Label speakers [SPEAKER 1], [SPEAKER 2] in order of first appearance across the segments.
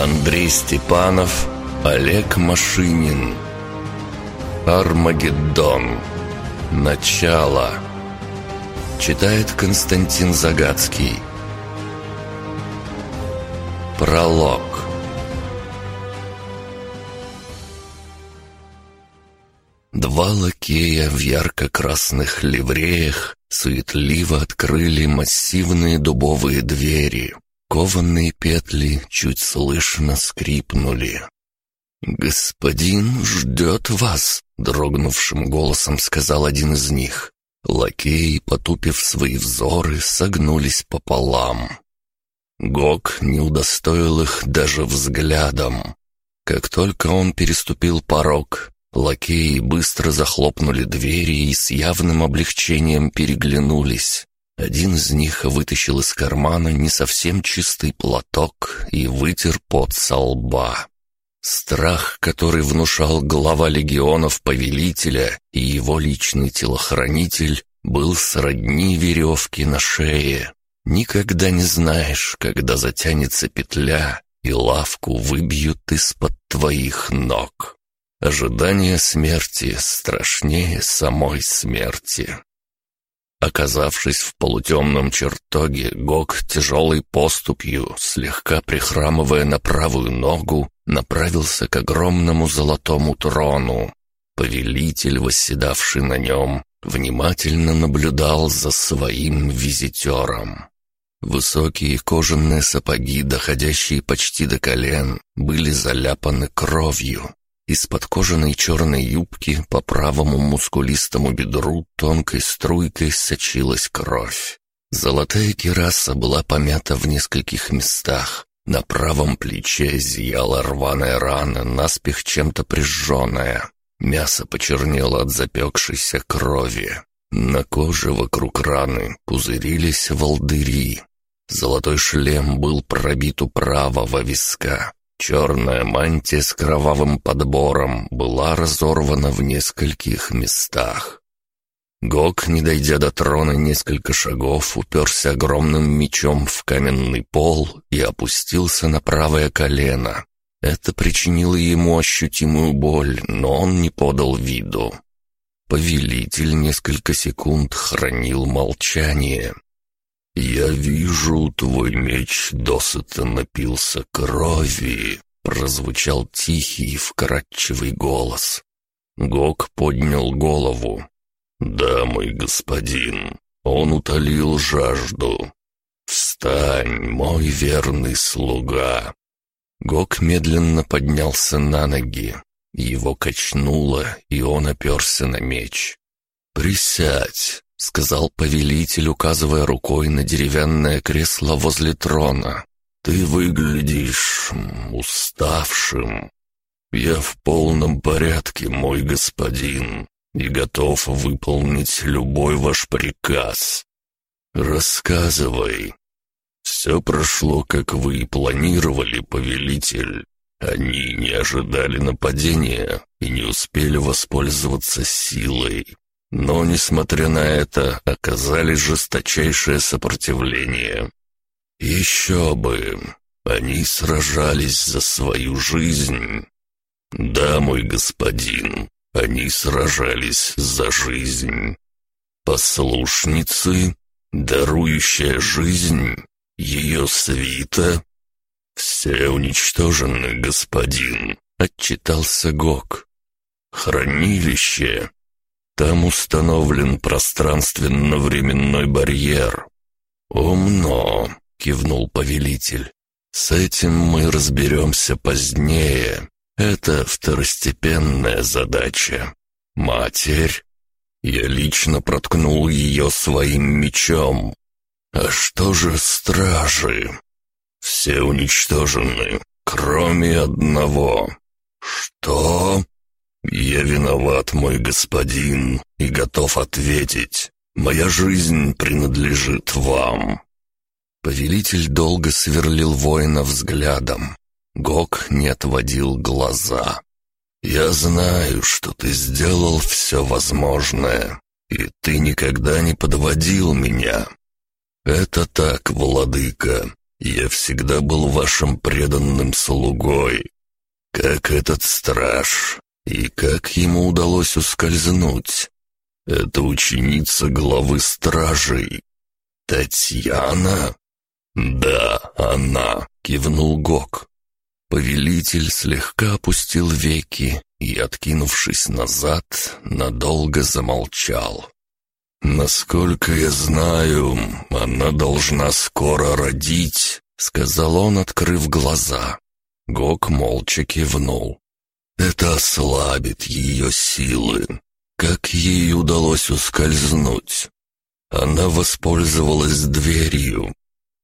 [SPEAKER 1] Андрей Степанов, Олег Машинин. Армагеддон. Начало. Читает Константин Загадский. Пролог. Два лакея в ярко-красных ливреях суетливо открыли массивные дубовые двери. Кованые петли чуть слышно скрипнули. «Господин ждет вас», — дрогнувшим голосом сказал один из них. Лакеи, потупив свои взоры, согнулись пополам. Гог не удостоил их даже взглядом. Как только он переступил порог, лакеи быстро захлопнули двери и с явным облегчением переглянулись. Один из них вытащил из кармана не совсем чистый платок и вытер пот со лба. Страх, который внушал глава легионов повелителя и его личный телохранитель, был сродни веревке на шее. Никогда не знаешь, когда затянется петля, и лавку выбьют из-под твоих ног. Ожидание смерти страшнее самой смерти. Оказавшись в полутемном чертоге, Гог тяжелой поступью, слегка прихрамывая на правую ногу, направился к огромному золотому трону. Повелитель, восседавший на нем, внимательно наблюдал за своим визитером. Высокие кожаные сапоги, доходящие почти до колен, были заляпаны кровью. Из-под кожаной черной юбки по правому мускулистому бедру тонкой струйкой сочилась кровь. Золотая кираса была помята в нескольких местах. На правом плече зияла рваная рана, наспех чем-то прижженная. Мясо почернело от запекшейся крови. На коже вокруг раны пузырились волдыри. Золотой шлем был пробит у правого виска. Черная мантия с кровавым подбором была разорвана в нескольких местах. Гог, не дойдя до трона несколько шагов, уперся огромным мечом в каменный пол и опустился на правое колено. Это причинило ему ощутимую боль, но он не подал виду. Повелитель несколько секунд хранил молчание. «Я вижу, твой меч досыта напился крови», — прозвучал тихий и вкрадчивый голос. Гог поднял голову. «Да, мой господин, он утолил жажду. Встань, мой верный слуга». Гог медленно поднялся на ноги. Его качнуло, и он оперся на меч. «Присядь», — сказал повелитель, указывая рукой на деревянное кресло возле трона. «Ты выглядишь уставшим. Я в полном порядке, мой господин, и готов выполнить любой ваш приказ. Рассказывай». «Все прошло, как вы и планировали, повелитель. Они не ожидали нападения и не успели воспользоваться силой. Но, несмотря на это, оказали жесточайшее сопротивление. Еще бы, они сражались за свою жизнь. Да, мой господин, они сражались за жизнь. Послушницы, дарующая жизнь, ее свита. Все уничтожены, господин», — отчитался Гог. «Хранилище. Там установлен пространственно-временной барьер». «Умно», — кивнул повелитель. «С этим мы разберемся позднее. Это второстепенная задача. Матерь. Я лично проткнул ее своим мечом. А что же стражи? Все уничтожены, кроме одного». «Что?» «Я виноват, мой господин, и готов ответить. Моя жизнь принадлежит вам». Повелитель долго сверлил воина взглядом. Гог не отводил глаза. «Я знаю, что ты сделал все возможное, и ты никогда не подводил меня. Это так, владыка, Я всегда был вашим преданным слугой, как этот страж. И как ему удалось ускользнуть? Это ученица главы стражей. Татьяна? Да, она, кивнул Гог. Повелитель слегка опустил веки и, откинувшись назад, надолго замолчал. «Насколько я знаю, она должна скоро родить», — сказал он, открыв глаза. Гог молча кивнул. «Это ослабит ее силы. Как ей удалось ускользнуть? Она воспользовалась дверью.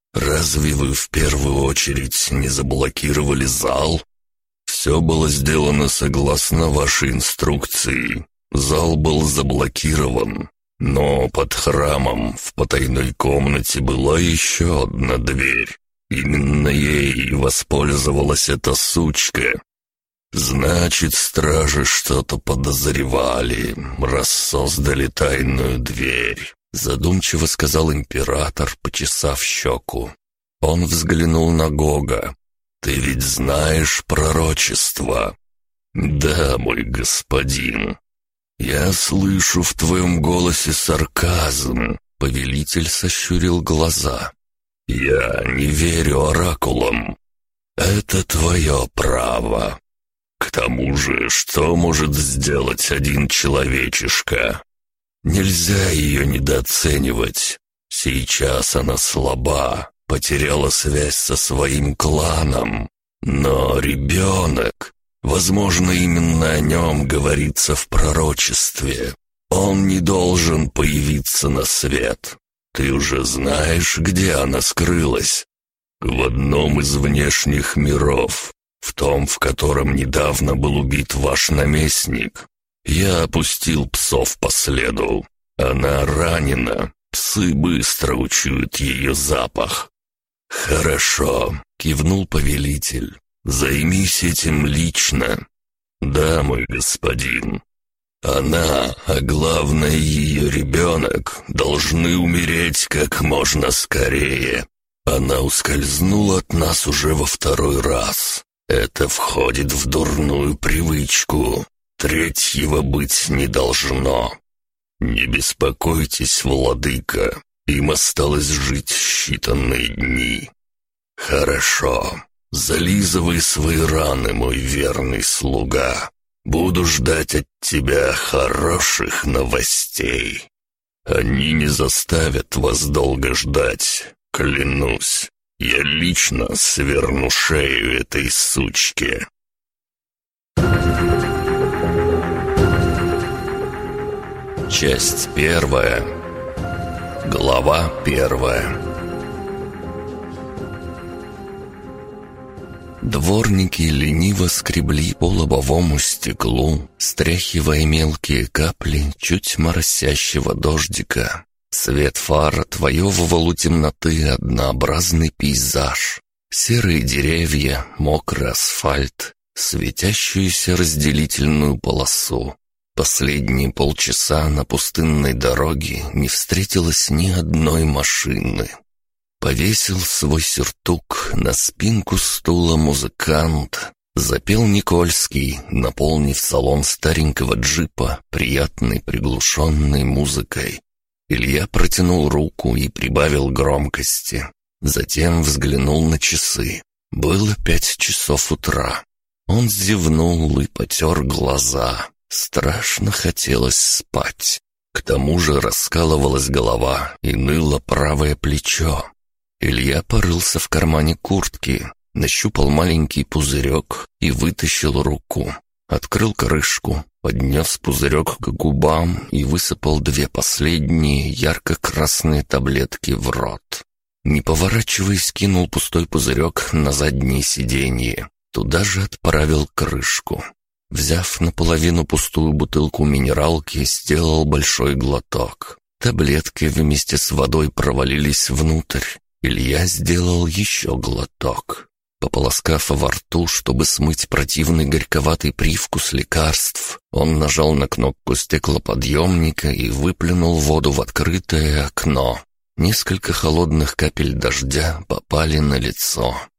[SPEAKER 1] Разве вы в первую очередь не заблокировали зал? Все было сделано согласно вашей инструкции. Зал был заблокирован. Но под храмом в потайной комнате была еще одна дверь. Именно ей воспользовалась эта сучка. Значит, стражи что-то подозревали, раз создали тайную дверь», — задумчиво сказал император, почесав щеку. Он взглянул на Гога. «Ты ведь знаешь пророчество?» «Да, мой господин». «Я слышу в твоем голосе сарказм», — повелитель сощурил глаза. «Я не верю оракулам. Это твое право. К тому же, что может сделать один человечишка? Нельзя ее недооценивать. Сейчас она слаба, потеряла связь со своим кланом. Но ребенок, возможно, именно о нем говорится в пророчестве. Он не должен появиться на свет. Ты уже знаешь, где она скрылась? В одном из внешних миров. В том, в котором недавно был убит ваш наместник. Я опустил псов по следу. Она ранена. Псы быстро учуют ее запах. «Хорошо», — кивнул повелитель. «Займись этим лично». «Да, мой господин. Она, а главное ее ребенок, должны умереть как можно скорее. Она ускользнула от нас уже во второй раз. Это входит в дурную привычку. Третьего быть не должно. Не беспокойтесь, владыка, им осталось жить считанные дни. Хорошо, зализывай свои раны, мой верный слуга. Буду ждать от тебя хороших новостей. Они не заставят вас долго ждать, клянусь. Я лично сверну шею этой сучке». Часть 1. Глава 1. Дворники лениво скребли по лобовому стеклу, стряхивая мелкие капли чуть моросящего дождика. Свет фар отвоевывал у темноты однообразный пейзаж. Серые деревья, мокрый асфальт, светящуюся разделительную полосу. Последние полчаса на пустынной дороге не встретилось ни одной машины. Повесил свой сюртук на спинку стула музыкант. Запел Никольский, наполнив салон старенького джипа приятной приглушенной музыкой. Илья протянул руку и прибавил громкости. Затем взглянул на часы. Было 5 часов утра. Он зевнул и потер глаза. Страшно хотелось спать. К тому же раскалывалась голова и ныло правое плечо. Илья порылся в кармане куртки, нащупал маленький пузырек и вытащил руку. Открыл крышку, поднес пузырек к губам и высыпал 2 последние ярко-красные таблетки в рот. Не поворачиваясь, кинул пустой пузырек на заднее сиденье. Туда же отправил крышку. Взяв наполовину пустую бутылку минералки, сделал большой глоток. Таблетки вместе с водой провалились внутрь. Илья сделал еще глоток. Пополоскав во рту, чтобы смыть противный горьковатый привкус лекарств, он нажал на кнопку стеклоподъемника и выплюнул воду в открытое окно. Несколько холодных капель дождя попали на лицо.